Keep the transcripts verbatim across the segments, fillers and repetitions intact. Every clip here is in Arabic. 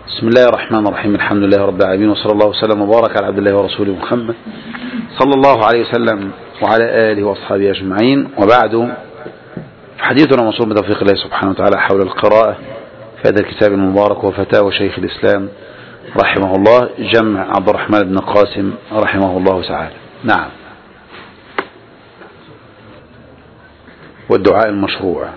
بسم الله الرحمن الرحيم. الحمد لله رب العالمين، وصلى الله وسلم وبارك على عبد الله ورسوله محمد صلى الله عليه وسلم وعلى آله وأصحابه أجمعين. وبعد، حديثنا موصول بتوفيق الله سبحانه وتعالى حول القراءة في هذا الكتاب المبارك وفتاوى شيخ الإسلام رحمه الله جمع عبد الرحمن بن قاسم رحمه الله تعالى. نعم. والدعاء المشروع.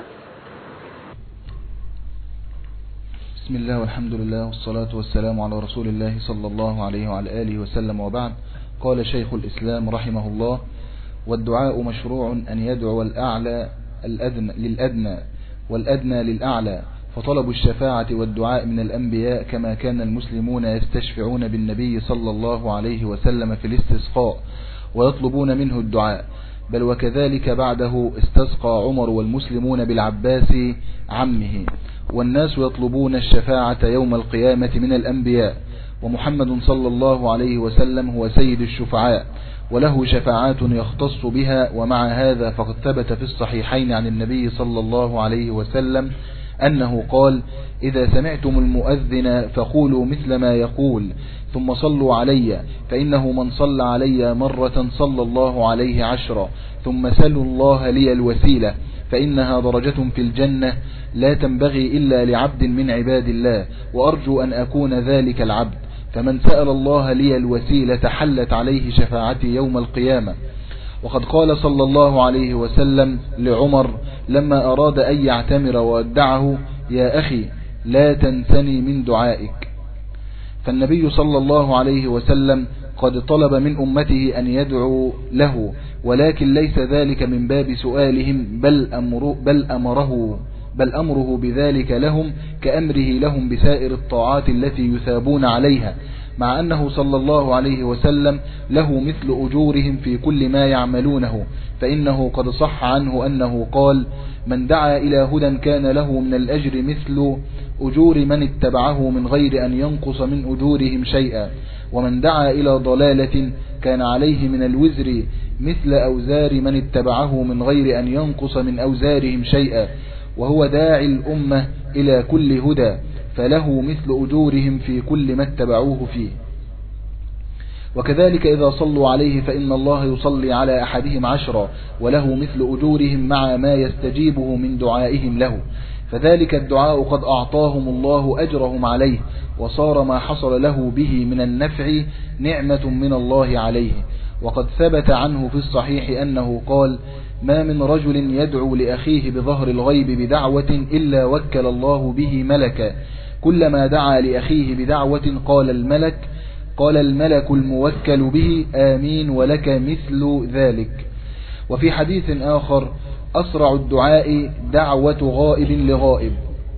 بسم الله والحمد لله والصلاة والسلام على رسول الله صلى الله عليه وعلى آله وسلم، وبعد. قال شيخ الإسلام رحمه الله: والدعاء مشروع أن يدعو الأعلى الأدنى للأدنى والأدنى للأعلى، فطلب الشفاعة والدعاء من الأنبياء، كما كان المسلمون يستشفعون بالنبي صلى الله عليه وسلم في الاستسقاء ويطلبون منه الدعاء، بل وكذلك بعده استسقى عمر والمسلمون بالعباس عمه، والناس يطلبون الشفاعة يوم القيامة من الأنبياء، ومحمد صلى الله عليه وسلم هو سيد الشفعاء وله شفاعات يختص بها. ومع هذا فقد ثبت في الصحيحين عن النبي صلى الله عليه وسلم أنه قال: إذا سمعتم المؤذن فقولوا مثل ما يقول، ثم صلوا علي، فإنه من صلى علي مرة صلى الله عليه عشرا، ثم سلوا الله لي الوسيلة، فإنها درجة في الجنة لا تنبغي إلا لعبد من عباد الله، وأرجو أن أكون ذلك العبد، فمن سأل الله لي الوسيلة حلت عليه شفاعتي يوم القيامة. وقد قال صلى الله عليه وسلم لعمر لما أراد أن يعتمر وودعه: يا أخي لا تنسني من دعائك. فالنبي صلى الله عليه وسلم قد طلب من أمته أن يدعو له، ولكن ليس ذلك من باب سؤالهم، بل, أمر بل, أمره بل أمره بذلك لهم كأمره لهم بسائر الطاعات التي يثابون عليها، مع أنه صلى الله عليه وسلم له مثل أجورهم في كل ما يعملونه، فإنه قد صح عنه أنه قال: من دعا إلى هدى كان له من الأجر مثل أجور من اتبعه من غير أن ينقص من أجورهم شيئا، ومن دعا إلى ضلالة كان عليه من الوزر مثل أوزار من اتبعه من غير أن ينقص من أوزارهم شيئا، وهو داعي الأمة إلى كل هدى، فله مثل أجورهم في كل ما اتبعوه فيه. وكذلك إذا صلوا عليه فإن الله يصلي على أحدهم عشرا، وله مثل أجورهم مع ما يستجيبه من دعائهم له، فذلك الدعاء قد أعطاهم الله أجرهم عليه، وصار ما حصل له به من النفع نعمة من الله عليه. وقد ثبت عنه في الصحيح أنه قال: ما من رجل يدعو لأخيه بظهر الغيب بدعوة إلا وكل الله به ملكا، كلما دعا لأخيه بدعوة قال الملك قال الملك الموكل به: آمين ولك مثل ذلك. وفي حديث آخر: أسرع الدعاء دعوة غائب لغائب.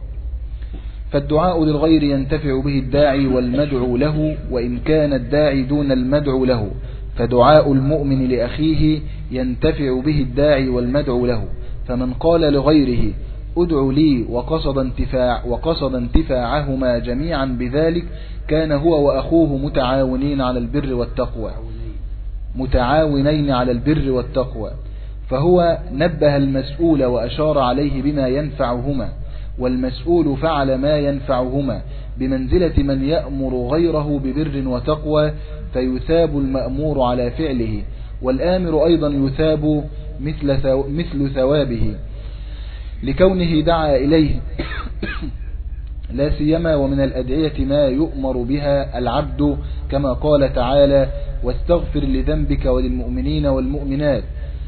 فالدعاء للغير ينتفع به الداعي والمدعو له، وإن كان الداعي دون المدعو له، فدعاء المؤمن لأخيه ينتفع به الداعي والمدعو له. فمن قال لغيره: ادعو لي، وقصد انتفاع وقصد انتفاعهما جميعا بذلك، كان هو وأخوه متعاونين على البر والتقوى متعاونين على البر والتقوى فهو نبه المسؤول وأشار عليه بما ينفعهما، والمسؤول فعل ما ينفعهما، بمنزلة من يأمر غيره ببر وتقوى، فيثاب المأمور على فعله، والآمر أيضا يثاب مثل مثل ثوابه لكونه دعا إليه لا سيما ومن الأدعية ما يؤمر بها العبد، كما قال تعالى: واستغفر لذنبك وللمؤمنين والمؤمنات،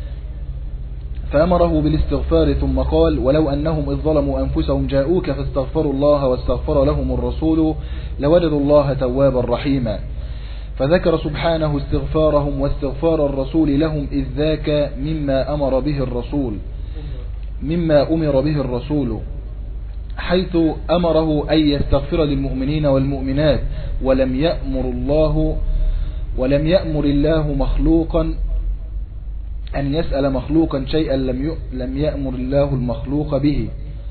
فأمره بالاستغفار، ثم قال: ولو أنهم إذ ظلموا أنفسهم جاءوك فاستغفروا الله واستغفر لهم الرسول لوجدوا الله توابا رحيما. فذكر سبحانه استغفارهم واستغفار الرسول لهم، إذ ذاك مما أمر به الرسول مما أمر به الرسول حيث أمره أن يستغفر للمؤمنين والمؤمنات، ولم يأمر الله ولم يأمر الله مخلوقا أن يسأل مخلوقا شيئا لم لم يأمر الله المخلوق به،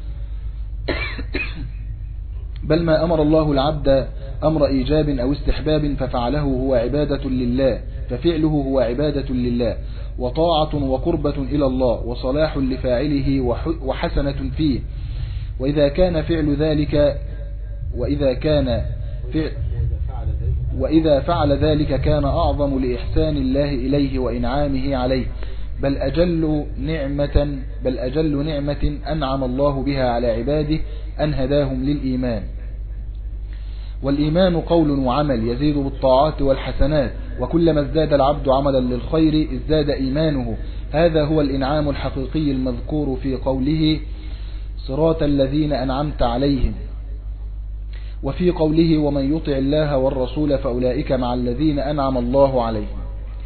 بل ما أمر الله العبد أمر إيجاب أو استحباب ففعله هو عبادة لله ففعله هو عبادة لله وطاعة وقربة إلى الله وصلاح لفاعله وحسنة فيه. وإذا كان فعل ذلك وإذا كان وإذا فعل ذلك كان أعظم لإحسان الله إليه وإنعامه عليه، بل أجل نعمة بل أجل نعمة أنعم الله بها على عباده أن هداهم للإيمان. والإيمان قول وعمل يزيد بالطاعات والحسنات، وكلما ازداد العبد عملا للخير ازداد إيمانه. هذا هو الإنعام الحقيقي المذكور في قوله صراط الذين أنعمت عليهم، وفي قوله ومن يطع الله والرسول فأولئك مع الذين أنعم الله عليهم.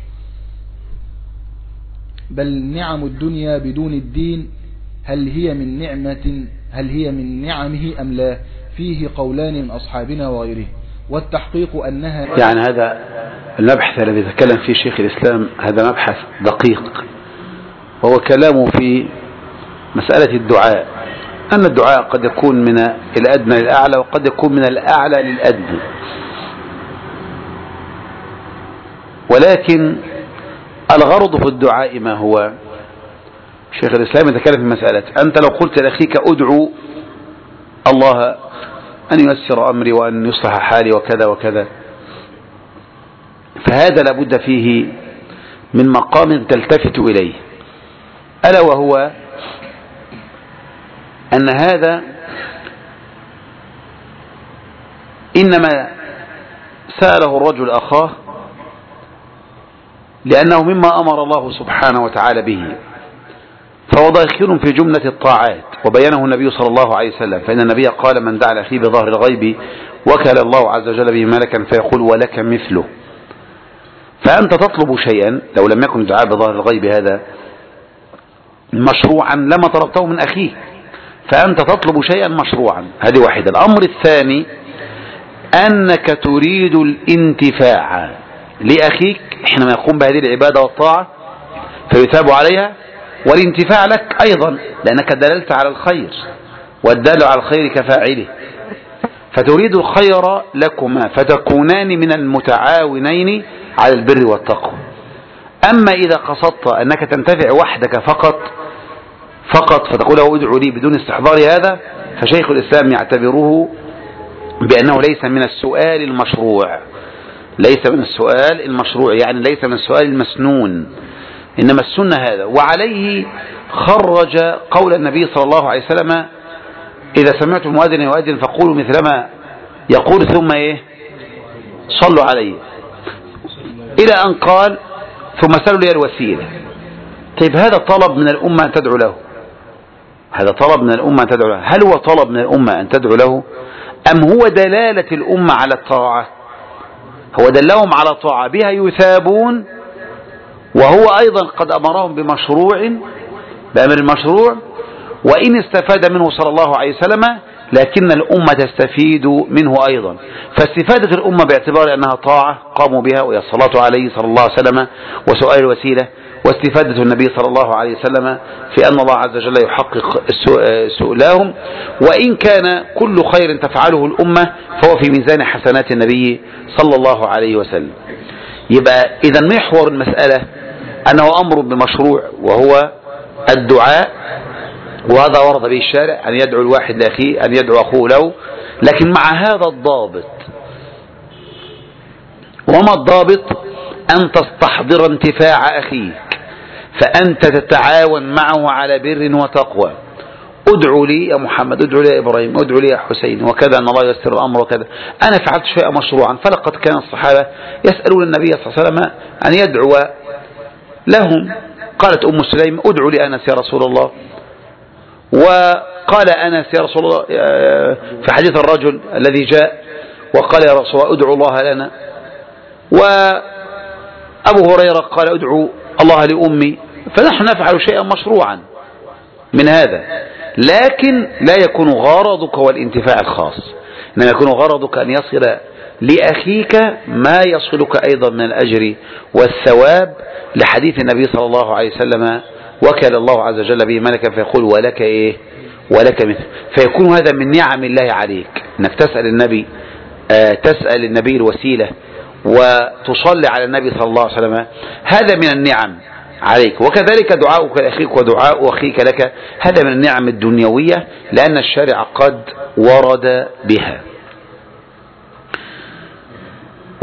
بل نعم الدنيا بدون الدين هل هي من نعمة هل هي من نعمه أم لا؟ فيه قولان من أصحابنا وغيره، والتحقيق أنها يعني هذا المبحث الذي يتكلم فيه شيخ الإسلام هذا مبحث دقيق، وهو كلامه في مسألة الدعاء، أن الدعاء قد يكون من الأدنى للأعلى وقد يكون من الأعلى للأدنى، ولكن الغرض في الدعاء ما هو؟ شيخ الإسلام يتكلم في مسألة أنت لو قلت لأخيك أدعو الله أن ييسر أمري وأن يصلح حالي وكذا وكذا، فهذا لابد فيه من مقام تلتفت إليه، ألا وهو أن هذا إنما سأله الرجل أخاه لأنه مما أمر الله سبحانه وتعالى به، فهو داخل في جملة الطاعات، وبينه النبي صلى الله عليه وسلم، فإن النبي قال من دعا لأخيه بظهر الغيب وكل الله عز وجل به ملكا فيقول ولك مثله. فأنت تطلب شيئا لو لم يكن دعاء بظهر الغيب هذا مشروعا لما طلبته من أخيه، فأنت تطلب شيئا مشروعا، هذه واحدة. الأمر الثاني أنك تريد الانتفاع لأخيك حينما يقوم بهذه العبادة والطاعة فيثاب عليها، والانتفاع لك أيضا لأنك دللت على الخير، والدال على الخير كفاعله، فتريد الخير لكما فتكونان من المتعاونين على البر والتقوى. أما إذا قصدت أنك تنتفع وحدك فقط فقط فتقول له ادعو لي بدون استحضار هذا، فشيخ الإسلام يعتبره بأنه ليس من السؤال المشروع، ليس من السؤال المشروع يعني ليس من السؤال المسنون، إنما السنة هذا. وعليه خرج قول النبي صلى الله عليه وسلم إذا سمعتم مؤذن يؤذن فقولوا مثلما يقول ثم إيه صلوا عليه، إلى أن قال ثم سألوا لي الوسيلة. طيب هذا طلب من الأمة أن تدعو له، هذا طلب من الأمة أن تدعو له، هل هو طلب من الأمة أن تدعو له أم هو دلالة الأمة على الطاعة؟ هو دلهم على طاعة بها يثابون، وهو أيضا قد أمرهم بمشروع بأمر المشروع، وإن استفاد منه صلى الله عليه وسلم لكن الأمة تستفيد منه أيضا. فاستفادة الأمة باعتبار أنها طاعة قاموا بها وهي الصلاة عليه صلى الله عليه وسلم وسؤال الوسيلة، واستفادة النبي صلى الله عليه وسلم في أن الله عز وجل يحقق سؤلهم، وإن كان كل خير تفعله الأمة فهو في ميزان حسنات النبي صلى الله عليه وسلم. يبقى إذا محور المسألة أنه أمر بمشروع وهو الدعاء، وهذا ورد به الشارع أن يدعو الواحد لأخيه أن يدعو أخوه له، لكن مع هذا الضابط. وما الضابط؟ أن تستحضر انتفاع أخيك، فأنت تتعاون معه على بر وتقوى. ادعو لي يا محمد، ادعو لي يا إبراهيم، ادعو لي يا حسين وكذا، أن الله ييسر الأمر وكذا. أنا فعلت شيئا مشروعا، فلقد كان الصحابة يسألون النبي صلى الله عليه وسلم أن يدعو لهم. قالت أم سليم ادعو لي أنس يا رسول الله، وقال أنس يا رسول الله في حديث الرجل الذي جاء وقال يا رسول الله ادعو الله لنا، وأبو هريرة قال ادعو الله لأمي. فنحن نفعل شيئا مشروعا من هذا، لكن لا يكون غرضك هو الانتفاع الخاص، إنما يكون غرضك أن يصل لأخيك ما يصلك أيضا من الأجر والثواب، لحديث النبي صلى الله عليه وسلم وكل الله عز وجل به ملكا فيقول ولك إيه ولك مثل. فيكون هذا من نعم الله عليك أنك تسأل النبي آه تسأل النبي الوسيلة وتصلي على النبي صلى الله عليه وسلم، هذا من النعم عليك. وكذلك دعاؤك لأخيك ودعاء أخيك لك هذا من النعم الدنيوية، لأن الشارع قد ورد بها.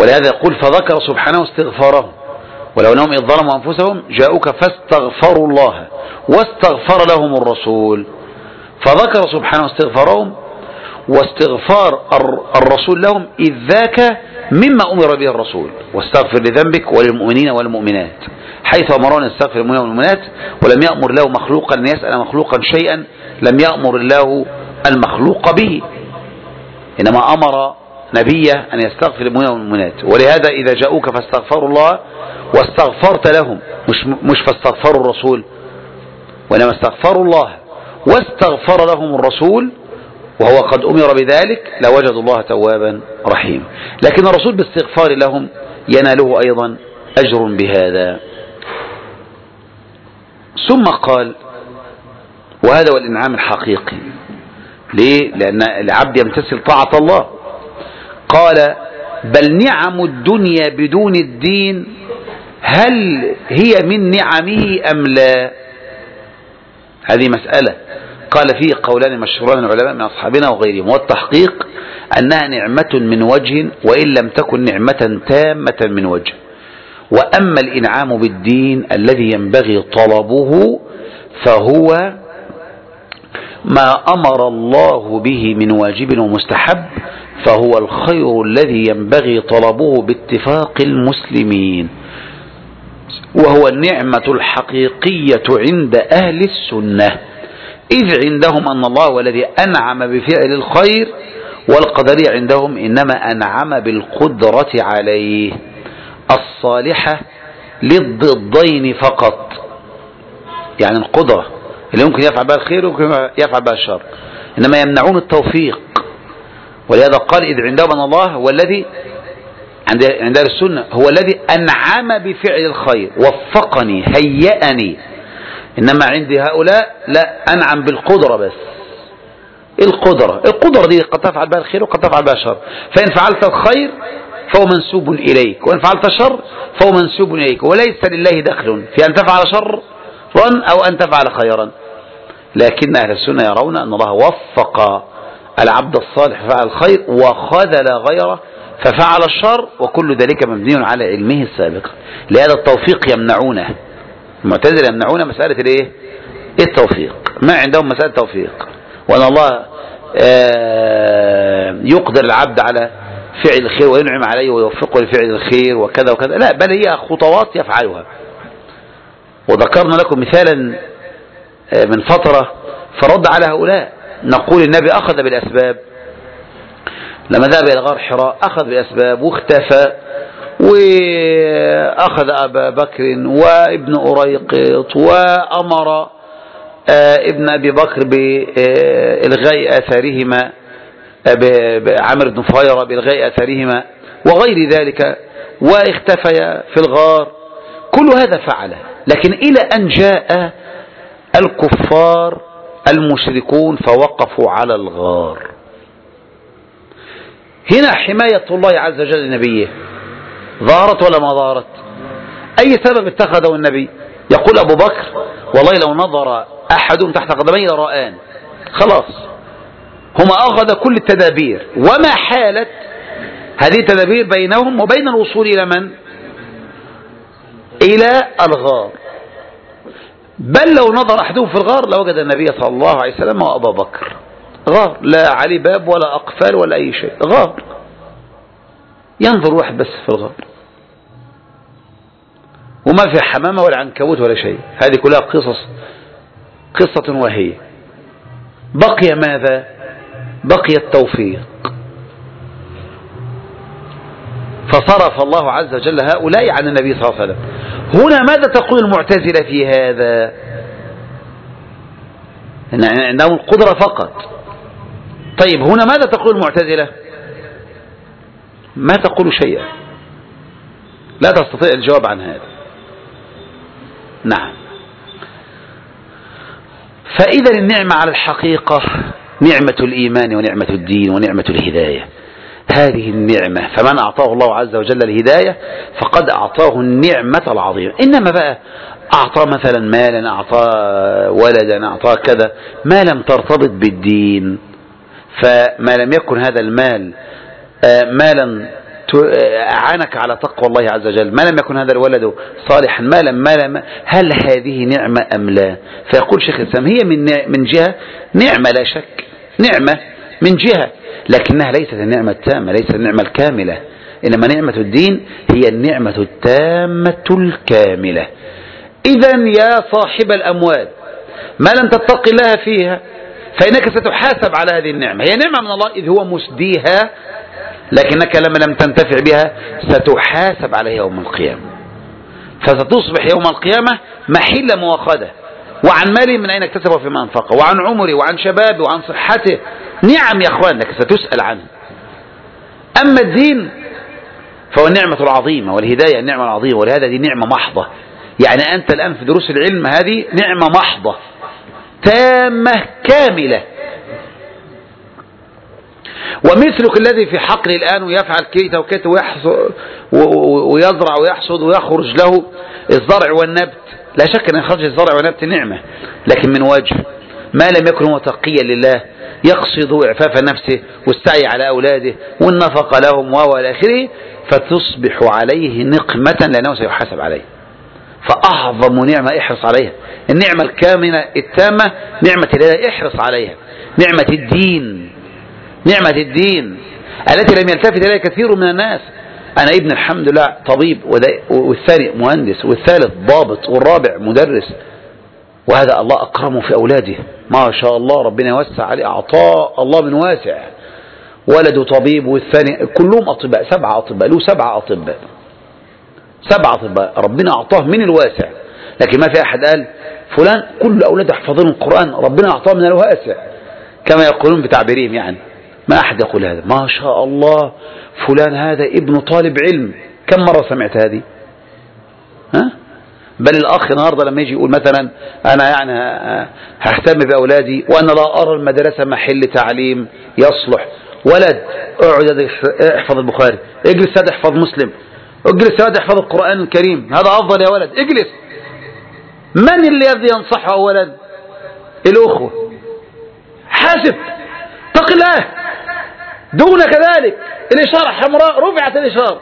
ولهذا يقول فذكر سبحانه استغفارهم ولو انهم اذ ظلموا انفسهم جاءوك فاستغفروا الله واستغفر لهم الرسول. فذكر سبحانه استغفارهم واستغفار الرسول لهم إذ ذاك مما أمر به الرسول، واستغفر لذنبك وللمؤمنين والمؤمنات، حيث أمرنا نستغفر للمؤمنين والمؤمنات، ولم يأمر الله مخلوقا أن يسأل مخلوقا شيئا لم يأمر الله المخلوق به، إنما أمر نبيه أن يستغفر للمؤمنين والمؤمنات. ولهذا إذا جاءوك فاستغفروا الله واستغفرت لهم، مش مش فاستغفروا الرسول، وإنما استغفروا الله واستغفر لهم الرسول وهو قد أمر بذلك لوجدوا الله توابا رحيما. لكن الرسول باستغفار لهم يناله أيضا أجر بهذا. ثم قال وهذا هو الإنعام الحقيقي. ليه؟ لأن العبد يمتثل طاعة الله. قال بل نعم الدنيا بدون الدين هل هي من نعمه أم لا؟ هذه مسألة قال فيه قولان مشهوران من العلماء من أصحابنا وغيرهم، والتحقيق أنها نعمة من وجه وإن لم تكن نعمة تامة من وجه. وأما الإنعام بالدين الذي ينبغي طلبه فهو ما أمر الله به من واجب ومستحب، فهو الخير الذي ينبغي طلبه باتفاق المسلمين، وهو النعمة الحقيقية عند أهل السنة، إذ عندهم أن الله هو الذي أنعم بفعل الخير، والقدرية عندهم إنما أنعم بالقدرة عليه الصالحة للضدين فقط، يعني القدرة اللي ممكن يفعل بها الخير وممكن يفعل بها الشر، إنما يمنعون التوفيق. ولهذا قال إذ عندهم أن الله هو الذي عند عند أهل السنة هو الذي أنعم بفعل الخير وفقني هيأني، إنما عند هؤلاء لا، أنعم بالقدرة بس. القدرة القدرة دي قد تفعل بها الخير وقد تفعل بها الشر، فإن فعلت الخير فهو منسوب إليك، وإن فعلت الشر فهو منسوب إليك، وليس لله دخل في أن تفعل شرا أو أن تفعل خيرا. لكن أهل السنة يرون أن الله وفق العبد الصالح ففعل الخير وخذل غيره ففعل الشر، وكل ذلك مبني على علمه السابق. لهذا التوفيق يمنعونه، المعتزلة يمنعون مسألة الايه؟ التوفيق، ما عندهم مسألة توفيق، وأن الله يقدر العبد على فعل الخير وينعم عليه ويوفقه لفعل الخير وكذا وكذا، لا، بل هي خطوات يفعلها. وذكرنا لكم مثالا من فترة فرد على هؤلاء، نقول النبي أخذ بالأسباب لما ذهب إلى غار حراء، أخذ بالأسباب واختفى، وأخذ أبا بكر وابن أريقط وأمر ابن أبي بكر بإلغاء آثارهما، عمرو بن فهيرة بإلغاء آثارهما وغير ذلك، واختفيا في الغار. كل هذا فعله، لكن إلى أن جاء الكفار المشركون فوقفوا على الغار. هنا حماية الله عز وجل لنبيه ظهرت ولا ما ظهرت؟ أي سبب اتخذه النبي؟ يقول أبو بكر والله لو نظر أحدهم تحت قدمي لرآن، خلاص هما أخذ كل التدابير، وما حالت هذه التدابير بينهم وبين الوصول إلى من؟ إلى الغار. بل لو نظر أحدهم في الغار لوجد النبي صلى الله عليه وسلم وأبا بكر. غار لا عليه باب ولا أقفال ولا أي شيء، غار ينظر واحد بس في الغار، وما في حمامة ولا عنكبوت ولا شيء. هذه كلها قصص قصة وهي. بقي ماذا؟ بقي التوفيق. فصرف الله عز وجل هؤلاء عن النبي صلى الله عليه وسلم. هنا ماذا تقول المعتزلة في هذا؟ إن عندهم القدرة فقط. طيب هنا ماذا تقول المعتزلة؟ ما تقول شيئا، لا تستطيع الجواب عن هذا. نعم. فإذا النعمة على الحقيقة نعمة الإيمان ونعمة الدين ونعمة الهداية، هذه النعمة، فمن أعطاه الله عز وجل الهداية فقد أعطاه النعمة العظيمة. إنما بقى أعطى مثلا مالا، أعطى ولدا، أعطى كذا، ما لم ترتبط بالدين، فما لم يكن هذا المال مالا أعانك على تقوى الله عز وجل، ما لم يكن هذا الولد صالحا، ما لم ما لم هل هذه نعمة أم لا؟ فيقول شيخ الإسلام هي من من جهة نعمة لا شك، نعمة من جهة، لكنها ليست النعمة التامة، ليست النعمة الكاملة، إنما نعمة الدين هي النعمة التامة الكاملة. إذن يا صاحب الأموال ما لم تتق الله فيها فإنك ستحاسب على هذه النعمة، هي نعمة من الله إذ هو مسديها، لكنك لما لم تنتفع بها ستحاسب عليها يوم القيامة، فستصبح يوم القيامة محل مواخذة، وعن ماله من أين اكتسبه فيما أنفقه، وعن عمره وعن شبابه وعن صحته، نعم يا أخوان لك ستسأل عنه. أما الدين فهو النعمة العظيمة، والهداية النعمة العظيمة، ولهذا دي نعمة محضة، يعني أنت الآن في دروس العلم هذه نعمة محضة تامة كاملة. ومثلك الذي في حقل الآن ويفعل كيت وكيت ويزرع ويحصد ويخرج له الزرع والنبت، لا شك أن يخرج الزرع والنبت نعمة، لكن من وجه ما لم يكن متقيا لله يقصد إعفاف نفسه والسعي على أولاده والنفقة لهم وإلى آخره، فتصبح عليه نقمة لأنه سيحاسب عليه. فأعظم نعمة احرص عليها، النعمة الكاملة التامة نعمة الله احرص عليها، نعمة الدين، نعمة الدين التي لم يلتفت إليها كثير من الناس. أنا ابن الحمد لله طبيب، والثاني مهندس، والثالث ضابط، والرابع مدرس، وهذا الله أكرمه في أولاده ما شاء الله، ربنا يوسع عليه، أعطاه الله من واسع، ولده طبيب والثاني كلهم أطباء، سبعة أطباء، له سبعة أطباء، سبعة أطباء ربنا أعطاه من الواسع، لكن ما في أحد قال فلان كل أولاده يحفظون القرآن ربنا أعطاه من الواسع كما يقولون بتعبيرهم، يعني ما أحد يقول هذا، ما شاء الله فلان هذا ابن طالب علم. كم مرة سمعت هذه؟ ها؟ بل الأخ النهاردة لما يجي يقول مثلا أنا يعني ههتم بأولادي وأنا لا أرى المدرسة محل تعليم يصلح، ولد اقعد احفظ البخاري، اجلس هذا احفظ مسلم، اجلس هذا احفظ القرآن الكريم، هذا أفضل يا ولد اجلس. من الذي ينصحه أولا؟ الأخوة. حاسب اتق الله، دون كذلك الإشارة حمراء رفعت الإشارة.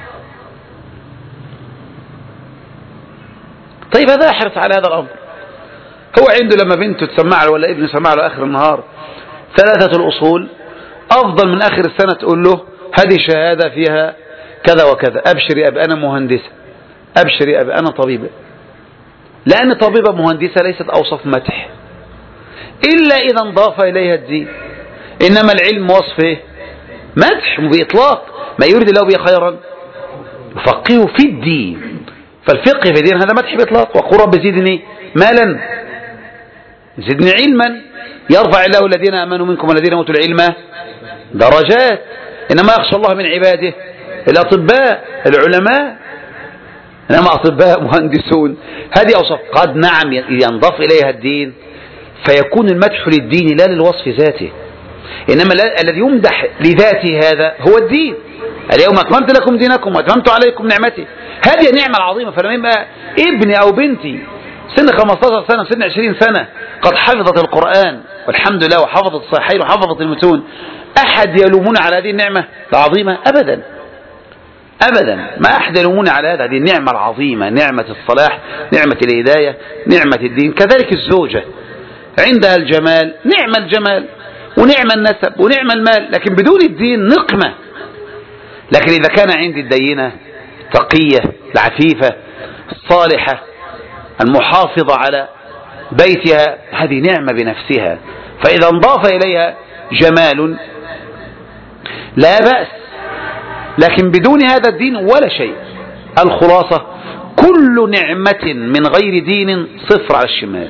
طيب هذا يحرص على هذا الأمر. هو عنده لما بنته تسمع له ولا ابنه يسمع له آخر النهار ثلاثة الأصول أفضل من آخر السنة تقول له هذه شهادة فيها كذا وكذا، أبشر يا أبي أنا مهندسة، أبشر يا أبي أنا طبيبة، لأن طبيبة مهندسة ليست أوصف مدح إلا إذا انضاف إليها الدين، إنما العلم وصفه مدح بإطلاق، ما يريد الله به خيرا يفقهه في الدين، فالفقه في الدين هذا مدح بإطلاق. وقل رب زدني مالا زدني علما، يرفع الله الذين آمنوا منكم والذين أوتوا العلم درجات، إنما يخشى الله من عباده الأطباء العلماء، إنما أطباء مهندسون، هذه أوصف قد نعم ينضاف إليها الدين فيكون المدح للدين لا للوصف ذاته، إنما الذي يمدح لذاته هذا هو الدين. اليوم أكملت لكم دينكم وأتممت عليكم نعمتي، هذه النعمة العظيمة. فلما يبقى ابني أو بنتي سن خمسة عشر سنة سن عشرين سنة قد حفظت القرآن والحمد لله وحفظت الصحيح وحفظت المتون، أحد يلومون على هذه النعمة العظيمة؟ أبدا أبدا، ما أحد يلومون على هذا، هذه النعمة العظيمة، نعمة الصلاح، نعمة الهداية، نعمة الدين. كذلك الزوجة عندها الجمال، نعم الجمال ونعم النسب ونعم المال، لكن بدون الدين نقمة. لكن إذا كان عندي الدينة تقية العفيفة الصالحة المحافظة على بيتها، هذه نعمة بنفسها، فإذا انضاف إليها جمال لا بأس، لكن بدون هذا الدين ولا شيء. الخلاصة كل نعمة من غير دين صفر على الشمال،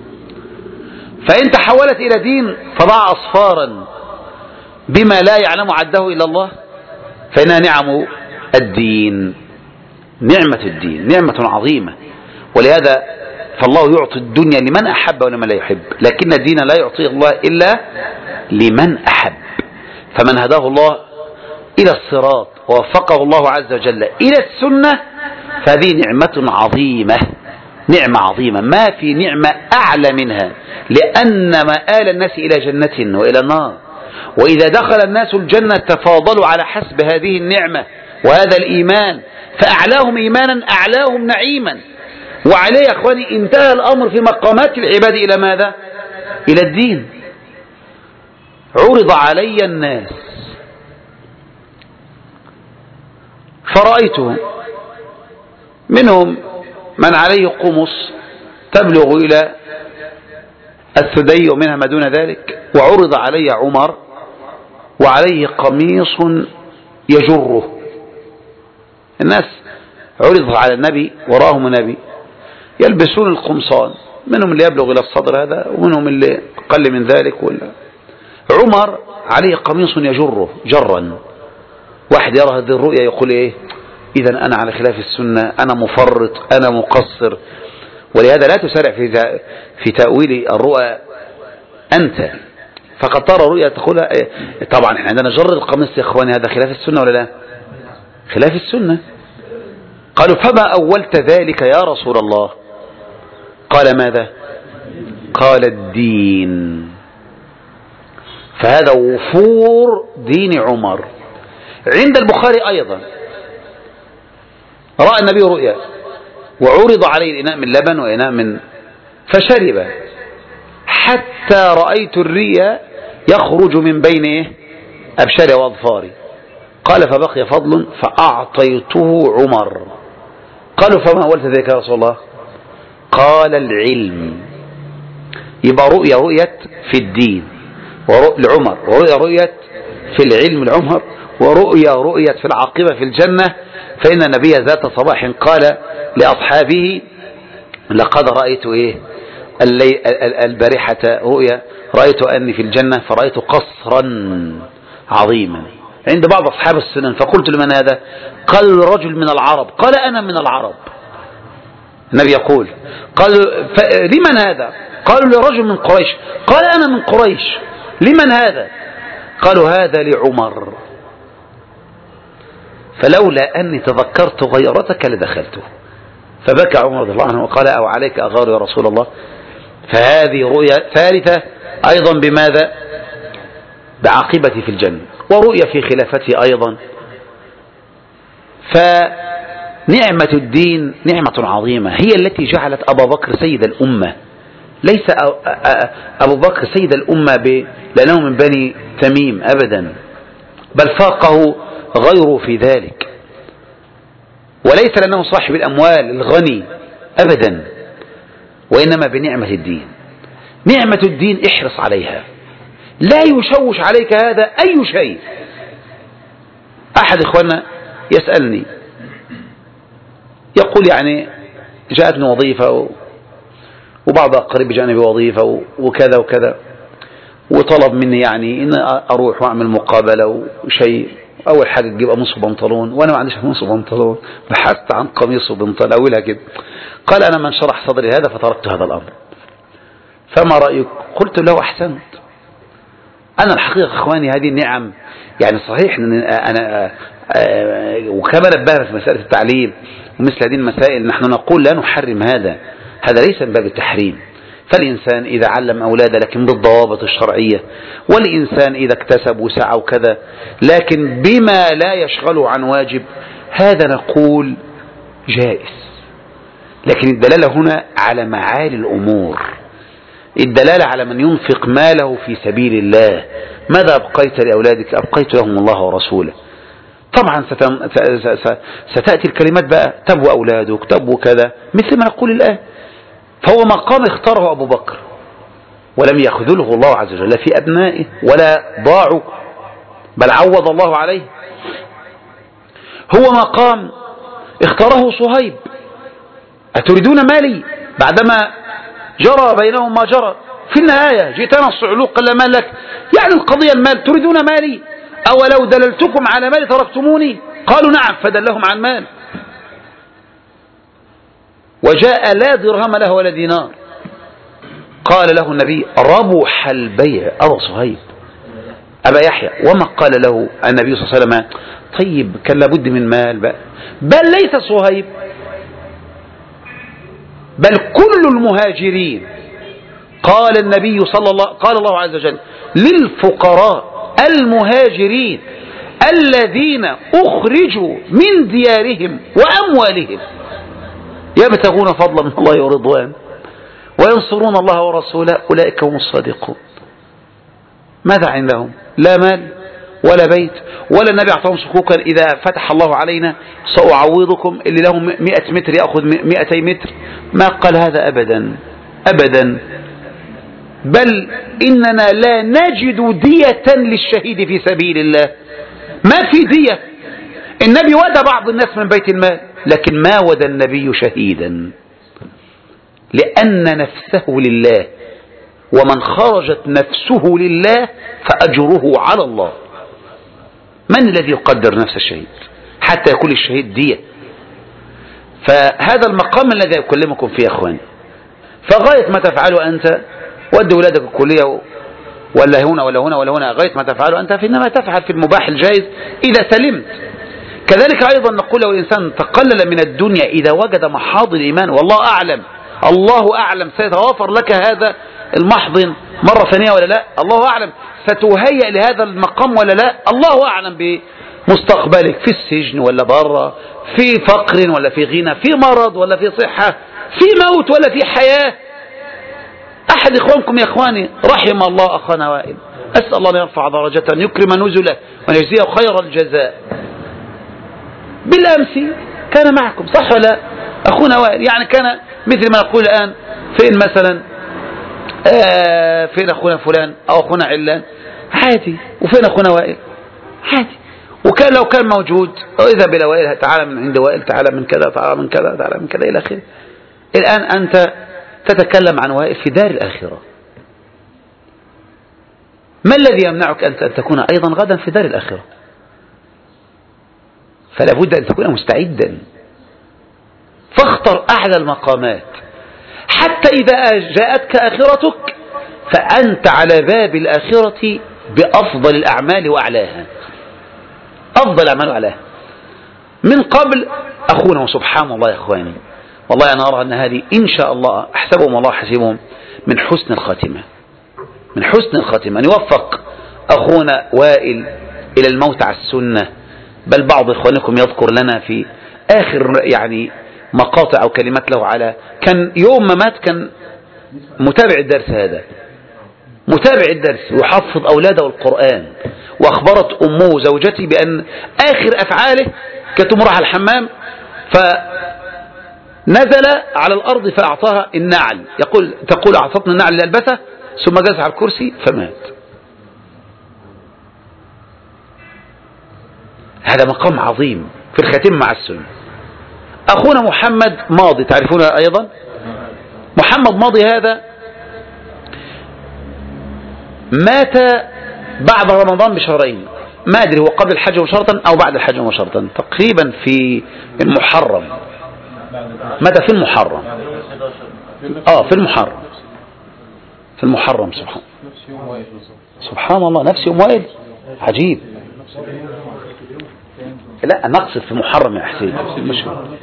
فإن تحولت إلى دين فضع أصفارا بما لا يعلم عده إلا الله، فإنها نعم الدين، نعمة الدين نعمة عظيمة. ولهذا فالله يعطي الدنيا لمن أحب ولمن لا يحب، لكن الدين لا يعطيه الله إلا لمن أحب. فمن هداه الله إلى الصراط ووفقه الله عز وجل إلى السنة فهذه نعمة عظيمة، نعمة عظيمة ما في نعمة أعلى منها، لأن مآل الناس إلى جنة وإلى النار، وإذا دخل الناس الجنة تفاضلوا على حسب هذه النعمة وهذا الإيمان، فأعلاهم إيمانا أعلاهم نعيما. وعليه يا أخواني انتهى الأمر في مقامات العباد إلى ماذا؟ إلى الدين. عرض علي الناس فرأيتهم منهم من عليه قمص تبلغ إلى الثدي ومنها ما دون ذلك، وعرض علي عمر وعليه قميص يجره. الناس عرض على النبي وراهم النبي يلبسون القمصان، منهم اللي يبلغ إلى الصدر هذا ومنهم اللي أقل من ذلك. ولا عمر عليه قميص يجره جرا. واحد يرى هذه الرؤيا يقول إيه؟ إذن أنا على خلاف السنة، أنا مفرط، أنا مقصر. ولهذا لا تسارع في في تأويل الرؤى أنت، فقد ترى رؤيا تقول طبعا احنا عندنا جر القميص يا إخواني هذا خلاف السنة ولا لا؟ خلاف السنة. قالوا فما أولت ذلك يا رسول الله؟ قال ماذا؟ قال الدين. فهذا وفور دين عمر. عند البخاري أيضا رأى النبي رؤيا وعرض عليه إناء من لبن وإناء من فشرب حتى رأيت الريا يخرج من بين أبشاري وأظفاري. قال فبقي فضل فأعطيته عمر. قالوا فما أولت ذلك يا رسول الله؟ قال العلم. يبقى رؤيا رؤية في الدين لعمر، ورؤيا رؤية في العلم لعمر، ورؤيا رؤية في العاقبة في الجنة. فإن النبي ذات صباح قال لأصحابه لقد رأيت إيه البارحة رؤيا، رأيت أني في الجنة فرأيت قصرا عظيما عند بعض أصحاب السنن. فقلت لمن هذا؟ قال رجل من العرب. قال أنا من العرب. النبي يقول قال لمن هذا؟ قالوا لرجل من قريش. قال أنا من قريش. لمن هذا؟ قالوا هذا لعمر. فلولا أني تذكرت غيرتك لدخلته. فبكى عمر رضي الله عنه وقال أو عليك أغار يا رسول الله. فهذه رؤيا ثالثة أيضا بماذا؟ بعاقبتي في الجنة، ورؤيا في خلافتي أيضا. فنعمة الدين نعمة عظيمة هي التي جعلت أبا بكر سيد الأمة. ليس أبو بكر سيد الأمة لأنه من بني تميم أبدا، بل فاقه غيره في ذلك، وليس لأنه صاحب الأموال الغني أبدا، وإنما بنعمة الدين. نعمة الدين احرص عليها، لا يشوش عليك هذا أي شيء. أحد إخواننا يسألني يقول يعني جاءتني وظيفة وبعض أقرب جانبي وظيفة وكذا وكذا، وطلب مني يعني إن أروح وأعمل مقابلة وشيء. أول حاجة تجيب قميص وبنطلون، وأنا ما عنديش قميص وبنطلون، بحثت عن قميص وبنطلون أولها كده. قال أنا من شرح صدري هذا فتركت هذا الأمر، فما رأيك؟ قلت له أحسنت. أنا الحقيقة إخواني هذه النعم يعني صحيح أن أنا وكما نبهنا في مسألة التعليم ومثل هذه المسائل نحن نقول لا نحرم هذا، هذا ليس من باب التحريم. فالإنسان إذا علم أولاده لكن بالضوابط الشرعية، والإنسان إذا اكتسب وسعى وكذا لكن بما لا يشغله عن واجب، هذا نقول جائز. لكن الدلالة هنا على معالي الأمور، الدلالة على من ينفق ماله في سبيل الله. ماذا أبقيت لأولادك؟ أبقيت لهم الله ورسوله. طبعا ستأتي الكلمات بقى تبوا أولادك تبوا كذا مثل ما نقول الآن. فهو مقام اختاره أبو بكر ولم يخذله الله عز وجل في أبنائه ولا ضاعوا، بل عوض الله عليه. هو مقام اختاره صهيب. أتريدون مالي بعدما جرى بينهم ما جرى؟ في النهاية جئتنا الصعلوق قال مال لك، يعني القضية المال. تريدون مالي؟ أولو دللتكم على مال تركتموني؟ قالوا نعم، فدلهم عن مال. وجاء لا درهم له ولا دينار. قال له النبي ربح البيع أبا صهيب أبا يحيى. وما قال له النبي صلى الله عليه وسلم طيب كان لابد من مال بقى. بل ليس صهيب، بل كل المهاجرين. قال النبي صلى الله قال الله عز وجل للفقراء المهاجرين الذين أخرجوا من ديارهم وأموالهم يبتغون فضلا من الله ورضوان وينصرون الله ورسوله أولئك هم الصادقون. ماذا عندهم؟ لا مال ولا بيت ولا النبي أعطاهم صكوكا إذا فتح الله علينا سأعوضكم، اللي لهم مئة متر يأخذ مئتي متر. ما قال هذا أبدا أبدا، بل إننا لا نجد دية للشهيد في سبيل الله. ما في دية. النبي ودى بعض الناس من بيت المال، لكن ما ودى النبي شهيدا، لأن نفسه لله، ومن خرجت نفسه لله فأجره على الله. من الذي يقدر نفس الشهيد حتى يكون الشهيد دية؟ فهذا المقام الذي أكلمكم فيه يا أخواني. فغاية ما تفعله أنت، ودي ولادك الكلية ولا هنا ولا هنا ولا هنا، غاية ما تفعله أنت فإنما تفعل في المباح الجائز إذا سلمت. كذلك أيضا نقول لو الإنسان تقلل من الدنيا إذا وجد محاض الإيمان، والله أعلم الله أعلم سيتوافر لك هذا المحضن مرة ثانية ولا لا، الله أعلم ستهيأ لهذا المقام ولا لا، الله أعلم بمستقبلك في السجن ولا برا، في فقر ولا في غنى، في مرض ولا في صحة، في موت ولا في حياة. أحد إخوانكم يا إخواني رحم الله أخانا وائل، أسأل الله أن يرفع درجته، أن يكرم نزله وأن يجزيه خير الجزاء. بالأمس كان معكم صح ولا أخونا وائل؟ يعني كان مثل ما نقول الآن فين مثلا آه فين أخونا فلان أو أخونا علان عادي، وفين أخونا وائل عادي. وكان لو كان موجود إذا بلا وائل تعالى من عند وائل، تعالى من كذا، تعالى من كذا، تعالى من كذا إلى آخره. الآن أنت تتكلم عن وائل في دار الآخرة، ما الذي يمنعك أنت أن تكون أيضا غدا في دار الآخرة؟ فلا بد أن تكون مستعدا، فاختر أعلى المقامات حتى إذا جاءتك آخرتك فأنت على باب الآخرة بأفضل الأعمال وأعلاها، أفضل الأعمال وأعلاها. من قبل أخونا وسبحان الله يا إخواني، والله أنا أرى أن هذه إن شاء الله أحسبهم الله حسبهم من حسن الخاتمة، من حسن الخاتمة أن يوفق أخونا وائل إلى الموت على السنة. بل بعض إخوانكم يذكر لنا في آخر يعني مقاطع أو كلمات له على كان يوم ما مات كان متابع الدرس، هذا متابع الدرس ويحفظ أولاده القرآن. وأخبرت أمه وزوجتي بأن آخر أفعاله كانت راح الحمام فنزل على الأرض فأعطاها النعل، يقول تقول أعطتني النعل لألبسه، ثم جلس على الكرسي فمات. هذا مقام عظيم في الختم مع السنة. أخونا محمد ماضي تعرفونه أيضا، محمد ماضي هذا مات بعد رمضان بشهرين، ما أدري هو قبل الحج مباشرة أو بعد الحج مباشرة، تقريبا في المحرم، مات في المحرم آه في المحرم في المحرم سبحان سبحان الله، نفس يوم وائل، عجيب. لا نقصد في محرم يا حسين مش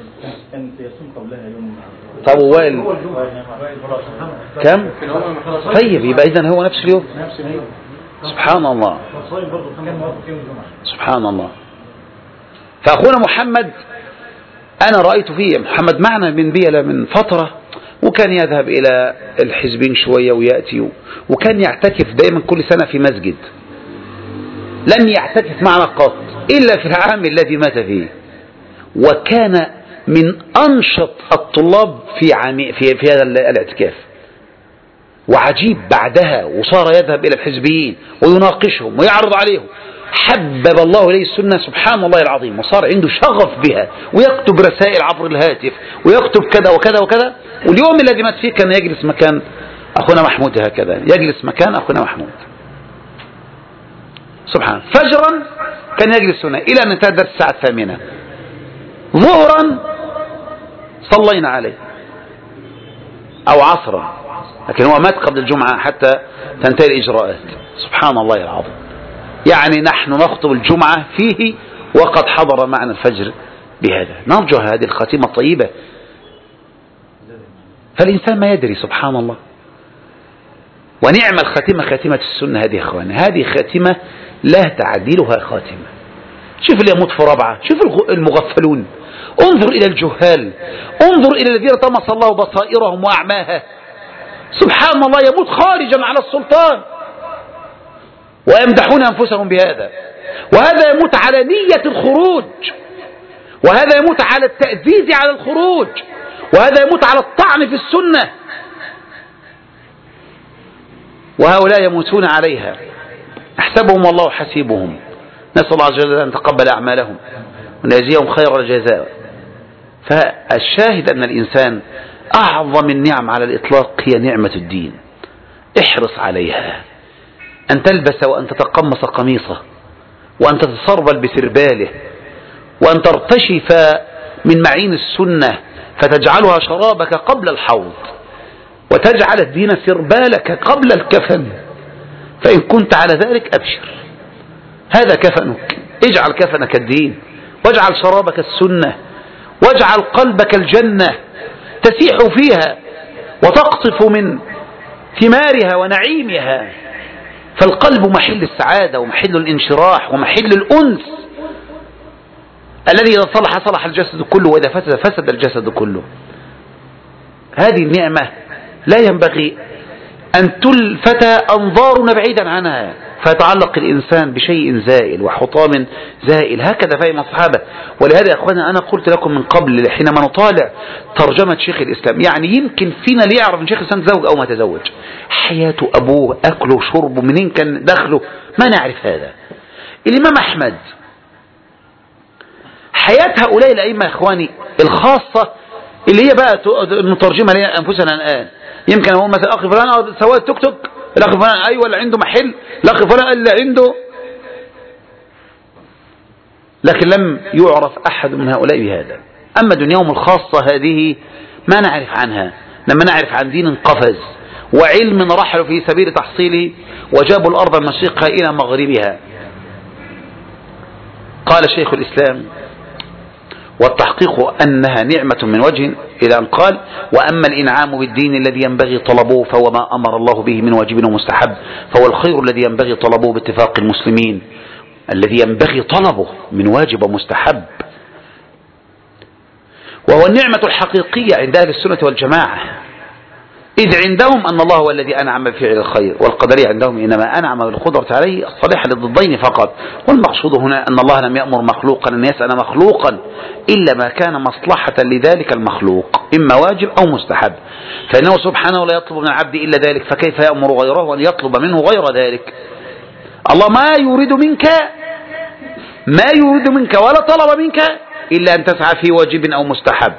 طب وائل كم؟ طيب يبقى إذن هو نفس اليوم. سبحان الله سبحان الله. فأخونا محمد أنا رأيت فيه، محمد معنا من بيلة من فترة، وكان يذهب إلى الحزبين شوية ويأتي، وكان يعتكف دائما كل سنة في مسجد، لم يعتكف معنا قط إلا في العام الذي مات فيه. وكان من أنشط الطلاب في عام في في هذا الاعتكاف. وعجيب بعدها وصار يذهب إلى الحزبيين ويناقشهم ويعرض عليهم. حبب الله إليه السنة سبحان الله العظيم، وصار عنده شغف بها، ويكتب رسائل عبر الهاتف ويكتب كذا وكذا وكذا. واليوم الذي مات فيه كان يجلس مكان أخونا محمود، هكذا يجلس مكان أخونا محمود سبحان. فجرا كان يجلس هنا إلى أن انتهى الدرس الساعة الثامنة. ظهرا صلينا عليه أو عصرا، لكن هو مات قبل الجمعة حتى تنتهي الإجراءات. سبحان الله العظيم. يعني نحن نخطب الجمعة فيه وقد حضر معنا الفجر بهذا. نرجو هذه الخاتمة الطيبة، فالإنسان ما يدري سبحان الله. ونعم الخاتمة خاتمة السنة هذه يا أخواني، هذه خاتمة لا تعدلها خاتمة. شوف اللي يموت في رابعة، شوف المغفلون، انظر إلى الجهال، انظر إلى الذين طمس الله بصائرهم وأعماها. سبحان الله، يموت خارجا على السلطان ويمدحون أنفسهم بهذا، وهذا يموت على نية الخروج، وهذا يموت على التأزيز على الخروج، وهذا يموت على الطعن في السنة، وهؤلاء يموتون عليها. احسبهم والله حسيبهم. نسأل الله عز وجل أن تقبل أعمالهم ونجزيهم خير الجزاء. فالشاهد أن الإنسان أعظم النعم على الإطلاق هي نعمة الدين. احرص عليها، أن تلبس وأن تتقمص قميصه، وأن تتسربل بسرباله، وأن ترتشف من معين السنة فتجعلها شرابك قبل الحوض، وتجعل الدين سربالك قبل الكفن. فإن كنت على ذلك أبشر، هذا كفنك. اجعل كفنك الدين، واجعل شرابك السنة، واجعل قلبك الجنة تسيح فيها وتقطف من ثمارها ونعيمها. فالقلب محل السعادة ومحل الانشراح ومحل الأنس، الذي إذا صلح صلح الجسد كله، وإذا فسد فسد الجسد كله. هذه النعمة لا ينبغي أن تلفت أنظارنا بعيدا عنها، فيتعلق الإنسان بشيء زائل وحطام زائل. هكذا فهم الصحابة. ولهذا يا أخوانا أنا قلت لكم من قبل حينما نطالع ترجمة شيخ الإسلام، يعني يمكن فينا اللي يعرف أن شيخ الإسلام تزوج أو ما تزوج، حياته، أبوه، أكله، شربه، منين كان دخله، ما نعرف هذا. الإمام أحمد، حياة هؤلاء الأئمة يا إخواني الخاصة اللي هي بقى نترجمها لنا أنفسنا الآن. يمكن أقول مثلا أخي فلان سواء توك توك، الأخ فلان أيوة اللي عنده محل، الأخ فلان اللي عنده، لكن لم يعرف أحد من هؤلاء بهذا. أما دنياهم الخاصة هذه ما نعرف عنها. لما نعرف عن دين قفز وعلم رحلوا في سبيل تحصيله وجابوا الأرض المشرقة إلى مغربها. قال شيخ الإسلام: والتحقيق أنها نعمة من وجه، إلى أن قال: وأما الإنعام بالدين الذي ينبغي طلبه فهو ما أمر الله به من واجب ومستحب، فهو الخير الذي ينبغي طلبه باتفاق المسلمين، الذي ينبغي طلبه من واجب ومستحب، وهو النعمة الحقيقية عند أهل السنة والجماعة، إذ عندهم أن الله هو الذي أنعم بفعل الخير، والقدرية عندهم إنما أنعم بالقدرة عليه الصالحة للضدين فقط. والمقصود هنا أن الله لم يأمر مخلوقا أن يسأل مخلوقا إلا ما كان مصلحة لذلك المخلوق، إما واجب أو مستحب، فإنه سبحانه لا يطلب من العبد إلا ذلك، فكيف يأمر غيره أن يطلب منه غير ذلك؟ الله ما يريد منك ما يريد منك ولا طلب منك إلا أن تسعى في واجب أو مستحب.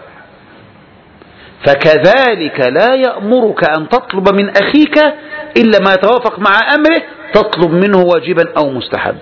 فكذلك لا يأمرك أن تطلب من أخيك إلا ما يتوافق مع أمره، تطلب منه واجبا أو مستحب.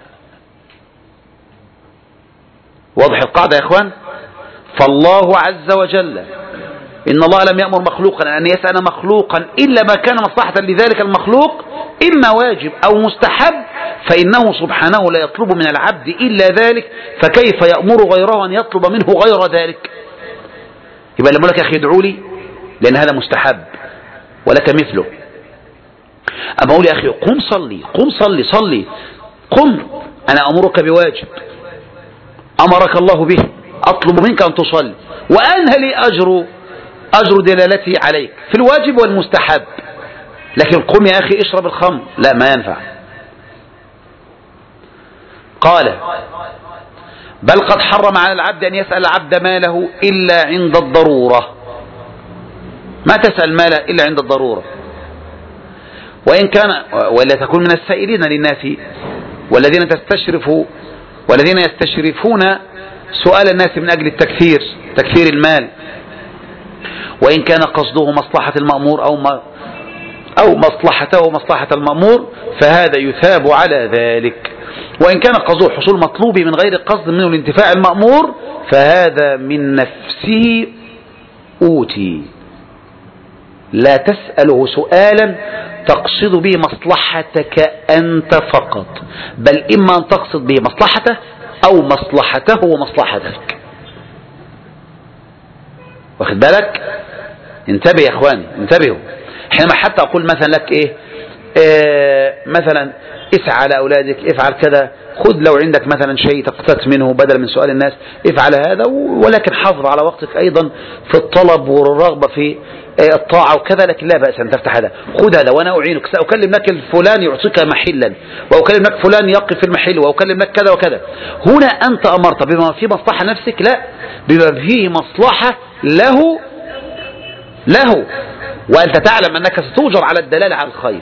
واضح القاعدة يا إخوان؟ فالله عز وجل إن الله لم يأمر مخلوقا أن يسأل مخلوقا إلا ما كان مصلحة لذلك المخلوق، إما واجب أو مستحب، فإنه سبحانه لا يطلب من العبد إلا ذلك، فكيف يأمر غيره أن يطلب منه غير ذلك؟ يبقى لما لك يا أخي ادعوا لي لأن هذا مستحب ولك مثله. أما أقول يا أخي قم صلي، قم صلي صلي قم، أنا أمرك بواجب أمرك الله به، أطلب منك أن تصلي، وأنهى لي أجر أجر دلالتي عليك في الواجب والمستحب. لكن قم يا أخي اشرب الخمر، لا، ما ينفع. قال: بل قد حرم على العبد أن يسأل العبد ماله إلا عند الضرورة. ما تسأل ماله إلا عند الضرورة، وإن كان ولا تكون من السائلين للناس والذين تستشرفوا والذين يستشرفون سؤال الناس من أجل التكثير تكثير المال، وإن كان قصده مصلحة المأمور أو ما أو مصلحته ومصلحة المأمور فهذا يثاب على ذلك، وإن كان قصده حصول مطلوب من غير قصد منه الانتفاع المأمور فهذا من نفسه أوتي. لا تسأله سؤالا تقصد به مصلحتك أنت فقط، بل إما أن تقصد به مصلحته أو مصلحته ومصلحتك. واخد بالك؟ انتبه يا اخواني، انتبهوا. حينما حتى أقول مثلا لك إيه, إيه مثلا اسعى على أولادك، افعل كذا، خذ لو عندك مثلا شيء تقتات منه بدل من سؤال الناس، افعل هذا، ولكن حافظ على وقتك أيضا في الطلب والرغبة في الطاعة وكذا، لكن لا بأس أن تفتح هذا، خذ هذا وأنا أعينك، سأكلم لك فلان يعطيك محلا، وأكلم لك فلان يقف في المحل، وأكلم لك كذا وكذا. هنا أنت أمرت بما فيه مصلحة نفسك، لا، بما فيه مصلحة له له وأنت تعلم أنك ستؤجر على الدلالة على الخير.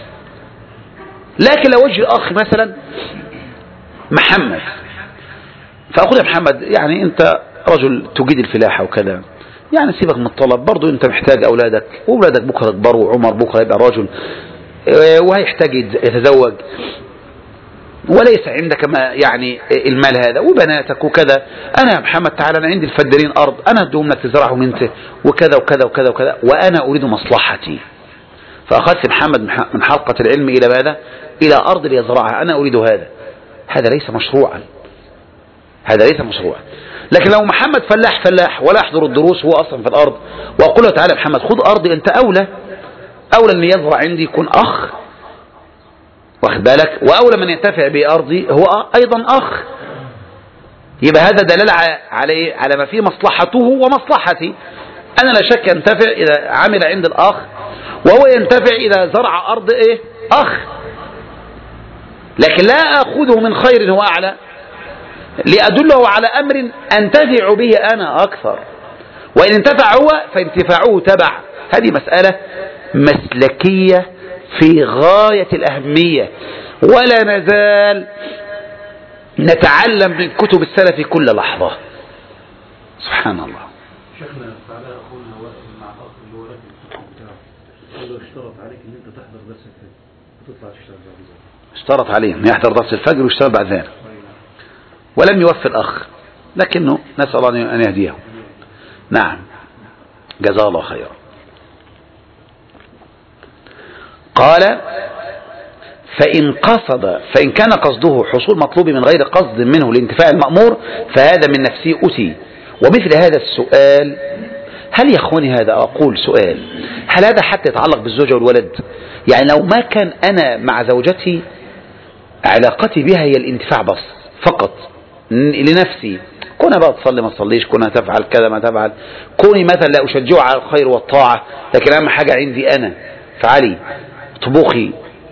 لكن لو وجه أخ مثلا محمد، فأقول يا محمد يعني أنت رجل تجيد الفلاحة وكذا، يعني سيبك من الطلب، برضو أنت محتاج أولادك، وأولادك بكرة يكبروا، وعمر بكرة يبقى رجل وهيحتاج يتزوج، وليس عندك ما يعني المال هذا، وبناتك وكذا. أنا يا محمد تعالى أنا عندي الفدانين أرض، أنا أدوم لك تزرعهم أنت وكذا وكذا وكذا وكذا، وأنا أريد مصلحتي. فأخذت محمد من حلقة العلم إلى ماذا؟ إلى أرض ليزرعها، أنا أريد هذا. هذا ليس مشروعا، هذا ليس مشروعا. لكن لو محمد فلاح فلاح ولا يحضر الدروس، هو أصلا في الأرض، وأقول له تعالى محمد خذ أرضي، أنت أولى أولى أن يزرع عندي، يكون أخ، واخد بالك، وأولى من ينتفع بأرضي هو أيضا أخ. يبقى هذا دلالة على على ما فيه مصلحته ومصلحتي. أنا لا شك ينتفع إذا عمل عند الأخ، وهو ينتفع إذا زرع أرض إيه أخ، لكن لا أخذه من خير هو أعلى لأدله على أمر أنتفع به أنا أكثر، وإن انتفع هو فانتفاعه تبع. هذه مسألة مسلكية في غاية الأهمية، ولا نزال نتعلم من كتب السلف كل لحظة. سبحان الله. شيخنا تعالى أخونا واقف مع أخ اللي هو راكب الكتب بتاعه، قال له اشترط عليك إن أنت تحضر درس الفجر وتطلع تشتغل بعد ذلك. اشترط عليه أن يحضر درس الفجر ويشتغل بعد ذلك، ولم يوفي الأخ، لكنه نسأل الله أن يهديه. نعم، جزاه الله خيرا. قال فإن قصد فإن كان قصده حصول مطلوب من غير قصد منه لانتفاع المأمور، فهذا من نفسه أتي. ومثل هذا السؤال، هل يا أخواني هذا أقول سؤال، هل هذا حتى يتعلق بالزوجة والولد؟ يعني لو ما كان أنا مع زوجتي علاقتي بها هي الانتفاع بس فقط لنفسي، كونها بقى تصلي ما تصليش، كونها تفعل كذا ما تفعل، كوني مثلا لا أشجع على الخير والطاعة، لكن أهم حاجة عندي أنا فعلي، طبخي،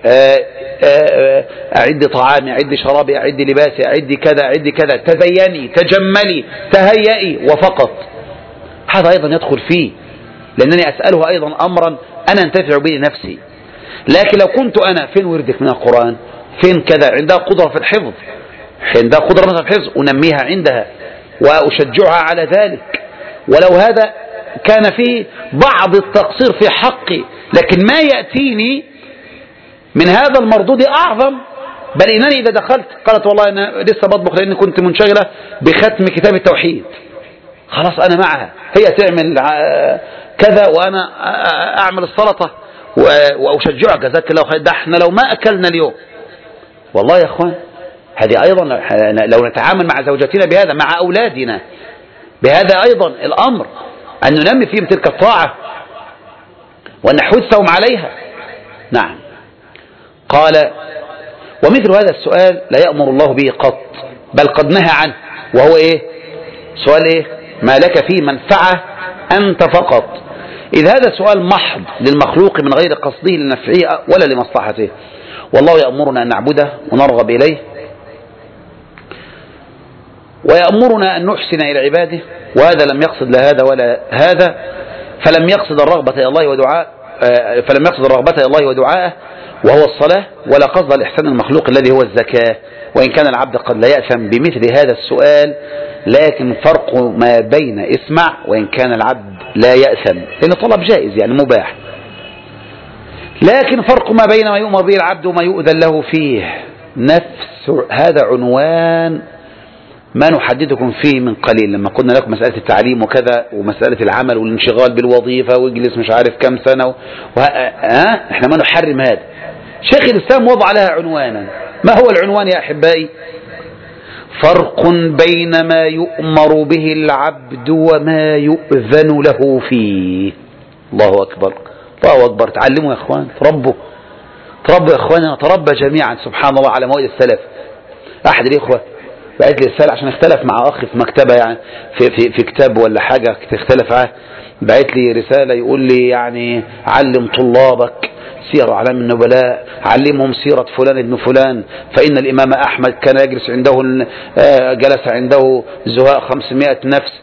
أعدي طعامي، أعدي شرابي، أعدي لباسي، أعدي كذا أعدي كذا، تزيني، تجملي، تهيئي، وفقط. هذا أيضا يدخل فيه، لأنني أسأله أيضا أمرا أنا أنتفع به نفسي. لكن لو كنت أنا فين وردك من القرآن، فين كذا، عندها قدرة في الحفظ، عندها قدرة في الحفظ أنميها عندها وأشجعها على ذلك، ولو هذا كان فيه بعض التقصير في حقي، لكن ما يأتيني من هذا المردود أعظم. بل إنني إذا دخلت قالت والله أنا لسه بطبخ لأني كنت منشغلة بختم كتاب التوحيد، خلاص أنا معها، هي تعمل كذا وأنا أعمل السلطة وأشجعها، جزاك الله خير، ده احنا لو ما أكلنا اليوم. والله يا أخوان هذه أيضا لو نتعامل مع زوجتنا بهذا، مع أولادنا بهذا أيضا الأمر، أن ننمي فيهم تلك الطاعة وأن نحثهم عليها. نعم. قال ومثل هذا السؤال لا يأمر الله به قط، بل قد نهى عنه، وهو إيه؟ سؤال إيه؟ ما لك فيه منفعة أنت فقط، إذ هذا سؤال محض للمخلوق من غير قصده لنفعه ولا لمصلحته. والله يأمرنا أن نعبده ونرغب إليه، ويأمرنا أن نحسن إلى عباده، وهذا لم يقصد لا هذا ولا هذا، فلم يقصد الرغبة إلى الله ودعاء فلم يقصد الرغبة إلى الله ودعاءه وهو الصلاة، ولا قصد الإحسان المخلوق الذي هو الزكاة. وإن كان العبد قد لا يأثم بمثل هذا السؤال، لكن فرق ما بين اسمع وإن كان العبد لا يأثم، لأن الطلب جائز يعني مباح، لكن فرق ما بين ما يؤمر به العبد وما يؤذن له فيه نفس هذا عنوان ما نحدثكم فيه من قليل، لما قلنا لكم مسألة التعليم وكذا، ومسألة العمل والانشغال بالوظيفة واجلس مش عارف كم سنة و... وه... ها؟ احنا ما نحرم هذا. شيخ الإسلام وضع لها عنوانا، ما هو العنوان يا أحبائي؟ فرق بين ما يؤمر به العبد وما يؤذن له فيه. الله أكبر، الله أكبر، تعلموا يا أخوان، ربوا تربوا يا اخوانا، تربى جميعا سبحان الله على مواد السلف. احد الاخوه بعت لي رساله عشان اختلف مع اخ في مكتبه، يعني في في في كتاب ولا حاجه تختلف معاه، بعت لي رساله يقول لي يعني علم طلابك سير أعلام النبلاء، علمهم سيرة فلان ابن فلان، فإن الإمام أحمد كان يجلس عنده جلس عنده زهاء خمسمائة نفس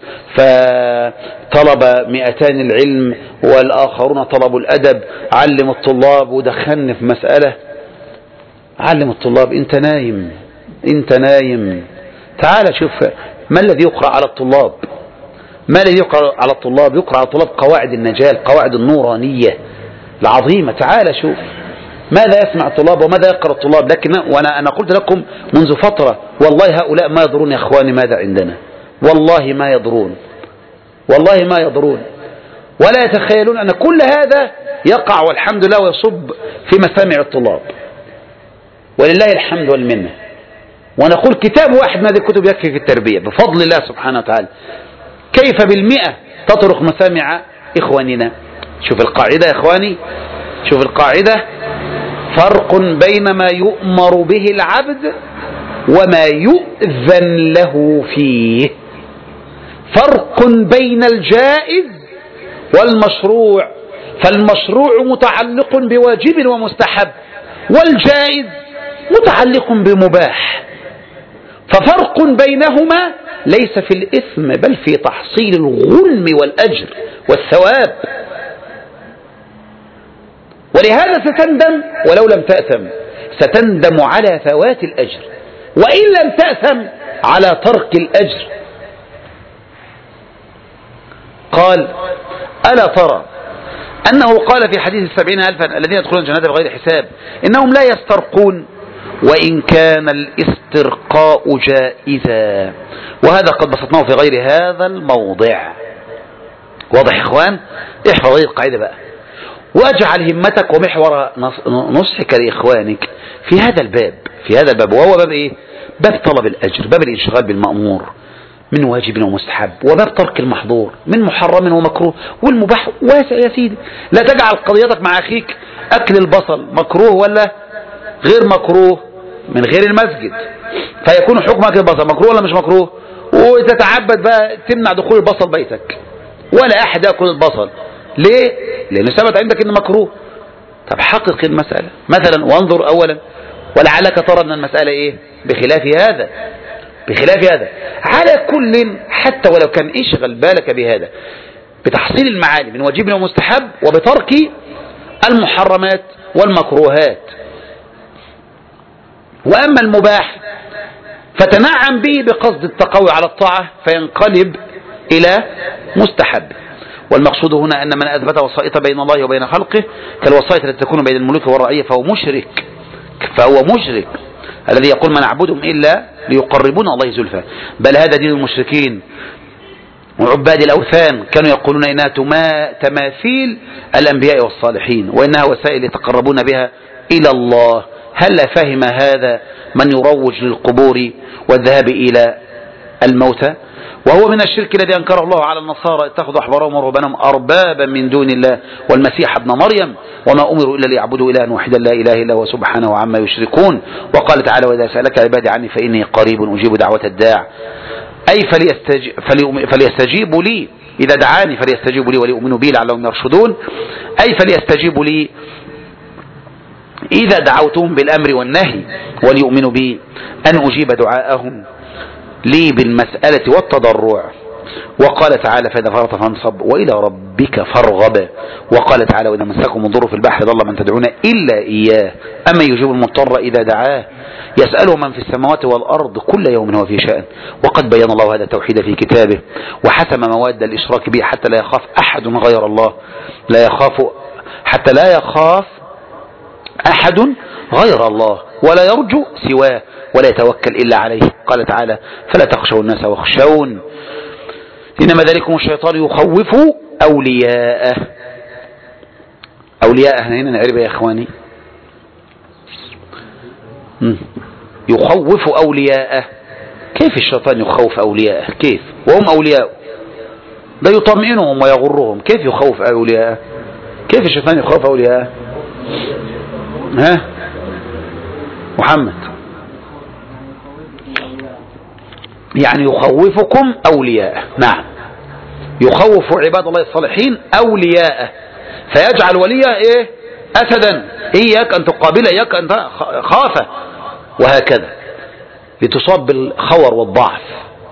فطلب مئتان العلم والآخرون طلبوا الأدب. علم الطلاب، ودخلني في مسألة علم الطلاب. انت نايم انت نايم تعال شوف ما الذي يقرأ على الطلاب. ما الذي يقرأ على الطلاب؟ يقرأ على الطلاب قواعد النجاة، القواعد النورانية العظيمة. تعال شوف ماذا يسمع الطلاب وماذا يقرأ الطلاب. لكن وأنا أنا قلت لكم منذ فترة والله هؤلاء ما يضرون يا أخواني ماذا عندنا، والله ما يضرون، والله ما يضرون، ولا يتخيلون أن كل هذا يقع والحمد لله ويصب في مسامع الطلاب، ولله الحمد والمنة. ونقول كتاب واحد من هذه الكتب يكفي في التربية بفضل الله سبحانه وتعالى. كيف بالمئة تطرق مسامع إخواننا. شوف القاعدة يا إخواني، شوف القاعدة، فرق بين ما يؤمر به العبد وما يؤذن له فيه. فرق بين الجائز والمشروع، فالمشروع متعلق بواجب ومستحب، والجائز متعلق بمباح. ففرق بينهما ليس في الإثم بل في تحصيل الغنم والأجر والثواب. ولهذا ستندم ولو لم تأثم، ستندم على فوات الأجر، وإن لم تأثم على ترك الأجر. قال ألا ترى أنه قال في حديث السبعين ألفا الذين يدخلون الجنة بغير حساب إنهم لا يسترقون وإن كان الاسترقاء جائزا. وهذا قد بسطناه في غير هذا الموضع. واضح يا إخوان؟ احفظ هذه القاعدة بقى، واجعل همتك ومحور نصحك لإخوانك في هذا الباب، في هذا الباب، وهو باب إيه؟ باب طلب الأجر، باب الانشغال بالمأمور من واجب ومستحب، وباب ترك المحظور من محرم ومكروه، والمباح واسع يا سيدي. لا تجعل قضيتك مع أخيك أكل البصل مكروه ولا غير مكروه من غير المسجد، فيكون حكم أكل البصل مكروه ولا مش مكروه، وتتعبد بقى تمنع دخول البصل بيتك ولا أحد يأكل البصل. ليه؟ لأنه ثبت عندك إنه مكروه. طب حقق المسألة مثلا وانظر أولا، ولعلك ترى أن المسألة إيه؟ بخلاف هذا، بخلاف هذا. على كل حتى ولو كان اشغل بالك بهذا بتحصيل المعالي من واجب ومستحب وبترك المحرمات والمكروهات. وأما المباح فتنعم به بقصد التقوي على الطاعة فينقلب إلى مستحب. والمقصود هنا أن من أثبت وسائط بين الله وبين خلقه كالوسائط التي تكون بين الملوك والرعية فهو مشرك، فهو مشرك الذي يقول ما نعبدهم إلا ليقربون الله زلفى. بل هذا دين المشركين وعباد الأوثان، كانوا يقولون إنها تماثيل الأنبياء والصالحين وإنها وسائل يتقربون بها إلى الله. هل فهم هذا من يروج للقبور والذهاب إلى الموتى؟ وهو من الشرك الذي أنكره الله على النصارى، اتخذوا أحبارهم ورهبانهم أربابا من دون الله والمسيح ابن مريم وما أمروا إلا ليعبدوا إلها واحدا لا إله إلا هو سبحانه عما يشركون. وقال تعالى وإذا سألك عبادي عني فإني قريب أجيب دعوة الداع، أي فليستجيب فليستجيبوا لي إذا دعاني فليستجيبوا لي وليؤمنوا بي لعلهم يرشدون، أي فليستجيبوا لي إذا دعوتهم بالأمر والنهي وليؤمنوا بي أن أجيب دعاءهم لي بالمسألة والتضرع. وقال تعالى فإذا فرغت فانصب وإلى ربك فارغب. وقال تعالى وإذا مسكم الضر في البحر ضل من تدعون إلا إياه أما يجيب المضطر إذا دعاه يسأله من في السماوات والأرض كل يوم هو في شأن. وقد بين الله هذا التوحيد في كتابه وحسم مواد الإشراك به حتى لا يخاف أحد غير الله، لا يخاف حتى لا يخاف أحد غير الله ولا يرجو سواه ولا يتوكل إلا عليه. قال تعالى فلا تخشوا الناس واخشون إنما ذلكم الشيطان يخوف أولياءه. أولياءه هنا نعرف يا إخواني، يخوف أولياءه. كيف الشيطان يخوف أولياءه؟ كيف وهم أولياء؟ ده يطمئنهم ويغرهم. كيف يخوف أولياءه؟ كيف الشيطان يخوف أولياءه؟ ها محمد يعني يخوفكم أولياءه. نعم يخوف عباد الله الصالحين أولياءه فيجعل وليه إيه أسدا إياك أن تقابل إياك أن خافه وهكذا لتصاب بالخور والضعف.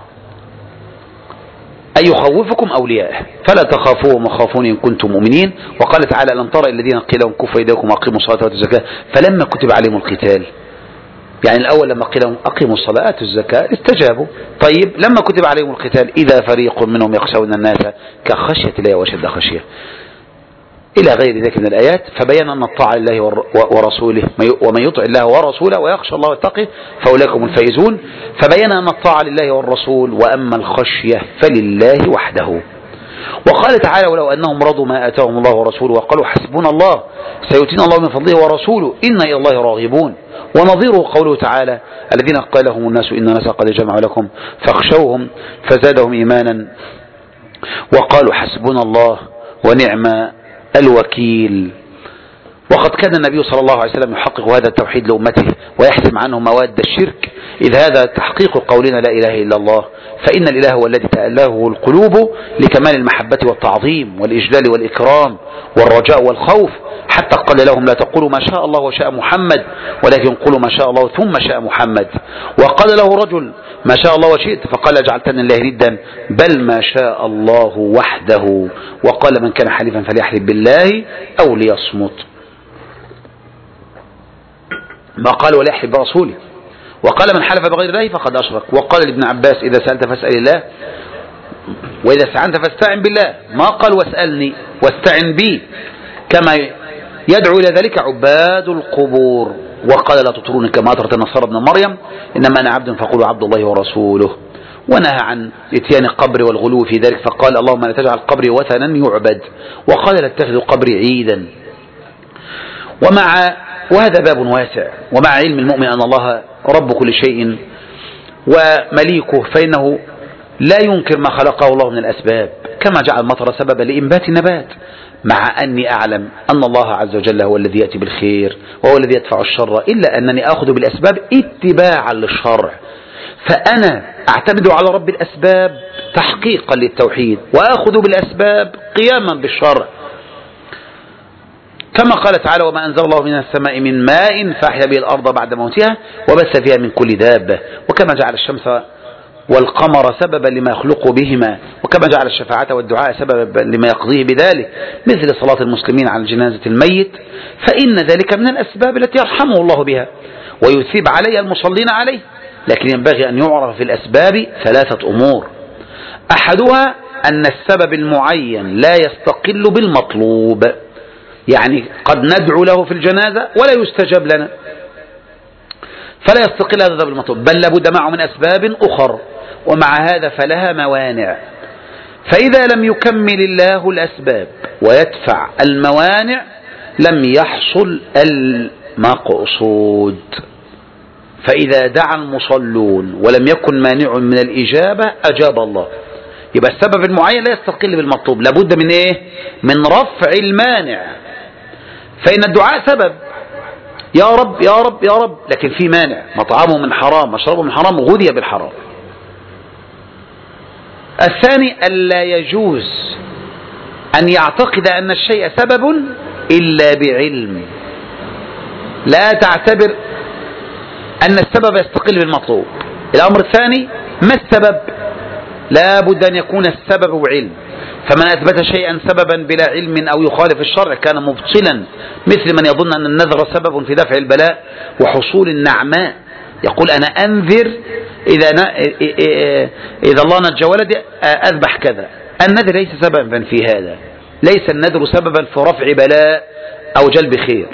أي يخوفكم أولياءه فلا تخافوهم وخافون إن كنتم مؤمنين. وقال تعالى ألم ترى الذين قيل لهم كفوا أيديكم وأقيموا الصلاة وآتوا الزكاة فلما كتب عليهم القتال يعني الأول لما قيل لهم أقيموا الصلاة وآتوا الزكاة استجابوا. طيب لما كتب عليهم القتال إذا فريق منهم يخشون الناس كخشية الله وشد خشية إلى غير ذلك من الآيات. فبين أن الطاعة لله ورسوله ومن يطع الله ورسوله ويخشى الله ويتقي فأولئك هم الفائزون. فبين أن الطاعة لله والرسول وأما الخشية فلله وحده. وقال تعالى ولو أنهم رضوا ما آتاهم الله ورسوله وقالوا حسبنا الله سيؤتينا الله من فضله ورسوله إنا إلى الله راغبون. ونظيره قوله تعالى الذين قال لهم الناس إن الناس قد جمعوا لكم فاخشوهم فزادهم إيمانا وقالوا حسبنا الله ونعم الوكيل. وقد كان النبي صلى الله عليه وسلم يحقق هذا التوحيد لأمته ويحسم عنه مواد الشرك إذ هذا تحقيق قولنا لا إله إلا الله فإن الإله هو الذي تألهه القلوب لكمال المحبة والتعظيم والإجلال والإكرام والرجاء والخوف حتى قال لهم لا تقولوا ما شاء الله وشاء محمد ولكن قولوا ما شاء الله ثم شاء محمد. وقال له رجل ما شاء الله وشئت فقال جعلتني الله ندا بل ما شاء الله وحده. وقال من كان حليفا فليحلف بالله أو ليصمت. ما قال وليحلف برسوله. وقال من حلف بغير الله فقد أشرك. وقال لابن عباس إذا سألت فاسأل الله وإذا استعنت فاستعن بالله ما قال واسألني واستعن بي كما يدعو إلى ذلك عباد القبور. وقال لا تطروني كما أطرت النصارى ابن مريم إنما أنا عبد فقولوا عبد الله ورسوله. ونهى عن اتيان القبر والغلو في ذلك فقال اللهم لا تجعل قبري وثنا يعبد. وقال لا تتخذوا قبري عيدا. ومع وهذا باب واسع ومع علم المؤمن أن الله رب كل شيء ومليكه فإنه لا ينكر ما خلقه الله من الأسباب كما جعل المطر سببا لإنبات النبات مع أني أعلم أن الله عز وجل هو الذي يأتي بالخير وهو الذي يدفع الشر إلا أنني أخذ بالأسباب اتباعا للشرع. فأنا أعتمد على رب الأسباب تحقيقا للتوحيد وأخذ بالأسباب قياما بالشرع كما قال تعالى وما أنزل الله من السماء من ماء فأحيا به الأرض بعد موتها وبث فيها من كل دابة وكما جعل الشمس والقمر سببا لما يخلق بهما وكما جعل الشفاعة والدعاء سببا لما يقضيه بذلك مثل صلاة المسلمين على جنازة الميت فإن ذلك من الأسباب التي يرحمه الله بها ويثيب عليها المصلين عليه. لكن ينبغي أن يعرف في الأسباب ثلاثة أمور. أحدها أن السبب المعين لا يستقل بالمطلوب يعني قد ندعو له في الجنازة ولا يستجاب لنا فلا يستقل هذا بالمطلوب بل لابد معه من أسباب أخر ومع هذا فلها موانع. فإذا لم يكمل الله الأسباب ويدفع الموانع لم يحصل المقصود. فإذا دعا المصلون ولم يكن مانع من الإجابة أجاب الله. يبقى السبب المعين لا يستقل بالمطلوب لابد من إيه؟ من رفع المانع. فإن الدعاء سبب يا رب يا رب يا رب لكن في مانع مطعمه من حرام مشربه من حرام غذي بالحرام. الثاني ألا يجوز أن يعتقد أن الشيء سبب إلا بعلم. لا تعتبر أن السبب يستقل بالمطلوب. الأمر الثاني ما السبب؟ لا بد أن يكون السبب علم. فمن أثبت شيئا سببا بلا علم أو يخالف الشرع كان مبطلا مثل من يظن أن النذر سبب في دفع البلاء وحصول النعماء يقول أنا أنذر إذا, إذا الله نجى ولدي أذبح كذا. النذر ليس سببا في هذا ليس النذر سببا في رفع بلاء أو جلب خير.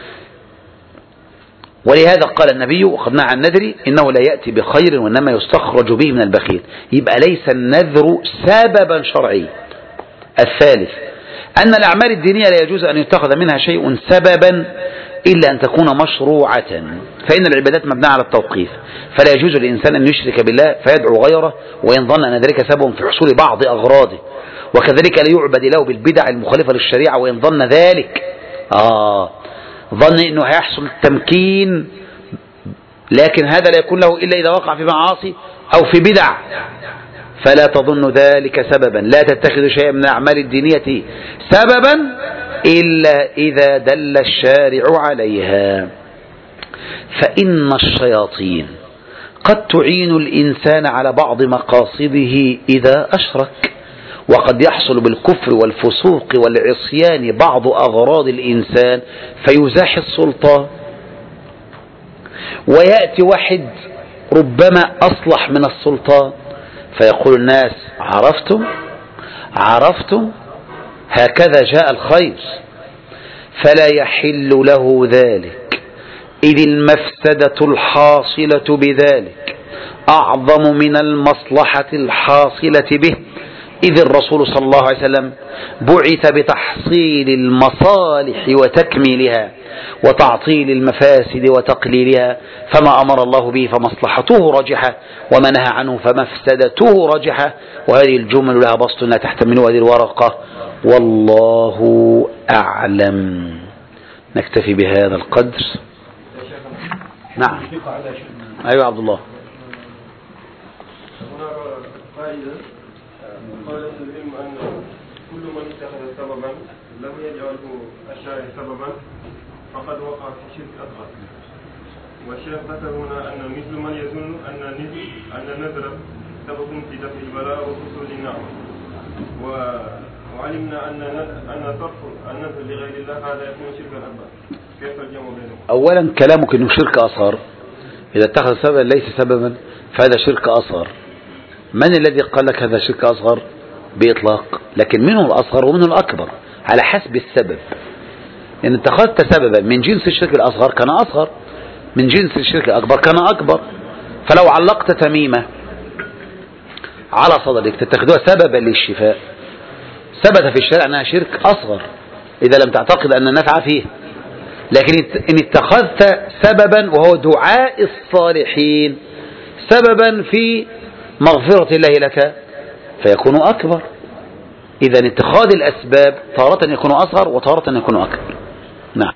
ولهذا قال النبي وقد نهى عن النذر إنه لا يأتي بخير وإنما يستخرج به من البخيل. يبقى ليس النذر سببا شرعي. الثالث أن الأعمال الدينية لا يجوز أن يتخذ منها شيء سببا إلا أن تكون مشروعة فإن العبادات مبنية على التوقيف فلا يجوز للإنسان أن يشرك بالله فيدعو غيره وإن ظن أن ذلك سبب في حصول بعض أغراضه وكذلك لا يعبد له بالبدع المخالفة للشريعة وإن ظن ذلك آه ظن أنه هيحصل التمكين، لكن هذا لا يكون له إلا إذا وقع في معاصي أو في بدع، فلا تظن ذلك سببا. لا تتخذ شيئا من الأعمال الدينية سببا إلا إذا دل الشارع عليها. فإن الشياطين قد تعين الإنسان على بعض مقاصده إذا أشرك، وقد يحصل بالكفر والفسوق والعصيان بعض أغراض الإنسان فيزاح السلطان، ويأتي واحد ربما أصلح من السلطان فيقول الناس عرفتم عرفتم هكذا جاء الخير، فلا يحل له ذلك، إذ المفسدة الحاصلة بذلك أعظم من المصلحة الحاصلة به، إذ الرسول صلى الله عليه وسلم بعث بتحصيل المصالح وتكميلها وتعطيل المفاسد وتقليلها، فما أمر الله به فمصلحته راجحة، وما نهى عنه فمفسدته راجحة. وهذه الجمل لها بسط لا تحتمله هذه الورقة، والله أعلم. نكتفي بهذا القدر. نعم. أيوة عبد الله. قال العلم أن كل من اتخذ سببا لم يجعله الشارع سببا فقد وقع في شرك أصغر. والشيخ ذكر هنا أن مثل من يظن أن النذر أن النذر سبب في دفع البلاء وحصول النعمة، وعلمنا أن أن صرف النذر لغير الله هذا يكون شركا أكبر. كيف الجمع بينهم؟ أولا كلامك إنه شرك أصغر، إذا اتخذ سببا ليس سببا فهذا شرك أصغر. من الذي قال لك هذا شرك أصغر بإطلاق؟ لكن منه الأصغر ومنه الأكبر على حسب السبب. إن اتخذت سببا من جنس الشرك الأصغر كان أصغر، من جنس الشرك الأكبر كان أكبر. فلو علقت تميمة على صدرك تتخذها سببا للشفاء، ثبت في الشرع أنها شرك أصغر إذا لم تعتقد أن النفع فيه. لكن إن اتخذت سببا وهو دعاء الصالحين سببا في مغفرة الله لك فيكون أكبر. إذا اتخاذ الأسباب تارة يكون أصغر وتارة يكون أكبر.